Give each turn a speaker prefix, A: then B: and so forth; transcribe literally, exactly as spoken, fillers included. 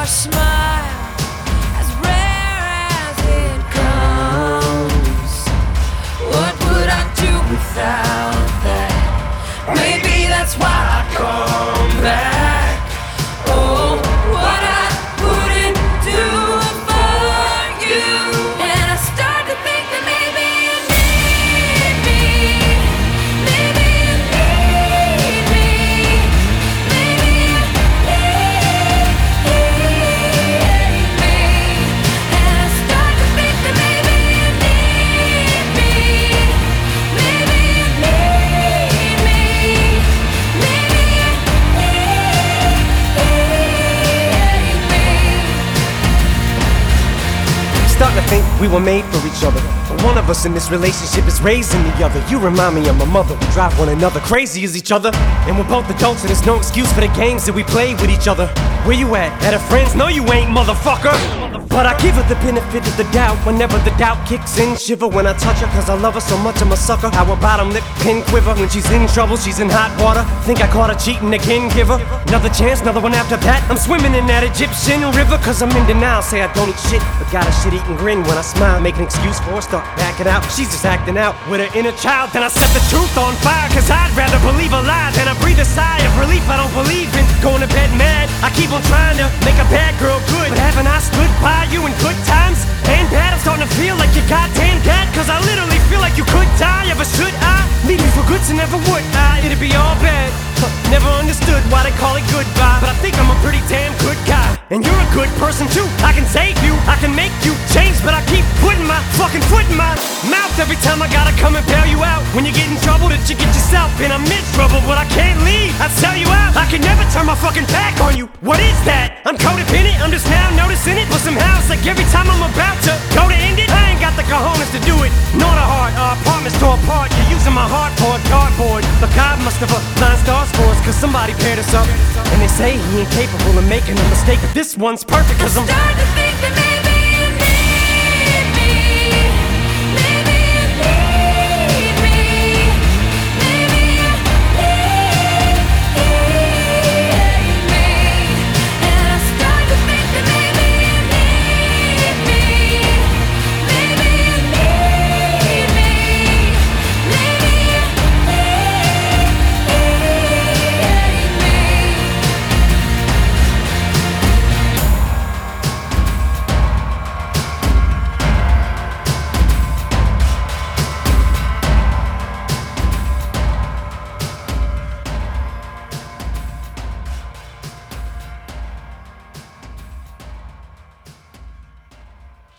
A: your smile, as rare as it comes. What would I do without that? Maybe that's why I come back. Oh, what I wouldn't do for you. And I start to think that maybe you need me. Maybe you need me. Maybe you need me. And I start to think that maybe you need me. Maybe you need me. Maybe you need me.
B: Starting to think we were made for each other, but one of us in this relationship is raising the other. You remind me of my mother. We drive one another crazy as each other, and we're both adults, and there's no excuse for the games that we play with each other. Where you at? At her friends? No, you ain't, motherfucker. But I give her the benefit of the doubt whenever the doubt kicks in. Shiver when I touch her, cause I love her so much I'm a sucker. How her bottom lip pin quiver when she's in trouble, she's in hot water. Think I caught her cheating again, give her another chance, another one after that. I'm swimming in that Egyptian river, cause I'm in denial. Say I don't eat shit, but got a shit-eating grin when I smile. Make an excuse for her, start backing out. She's just acting out with her inner child. Then I set the truth on fire, cause I'd rather believe a lie than I breathe a sigh of relief. I don't believe in going to bed mad. I keep on trying to make a bad girl good, but haven't I stood by you in good times and bad? I'm starting to feel like you're goddamn dead, cause I literally feel like you could die. Ever should I leave me for good, so never would I. It'd be all bad. Huh, never understood why they call it goodbye, but I think I'm a pretty damn good guy, and you're a good person too. I can save you, I can make you change, but I keep putting my fucking foot in my mouth every time I gotta come and bail you out. When you get in trouble, that you get yourself in. I'm in trouble, but I can't leave. I sell you out. I can never turn my fucking back on you. What is that? I'm codependent, I'm just now noticing it, but somehow it's like every time I'm about to go to end it, I ain't got the cojones to do it. Nor the heart, our apartments tore apart. You're using my heart for a cardboard, but God must have aligned stars for us, cause somebody paired us up. And they say he ain't capable of making a mistake, but this one's perfect, cause I'm
A: starting to think that maybe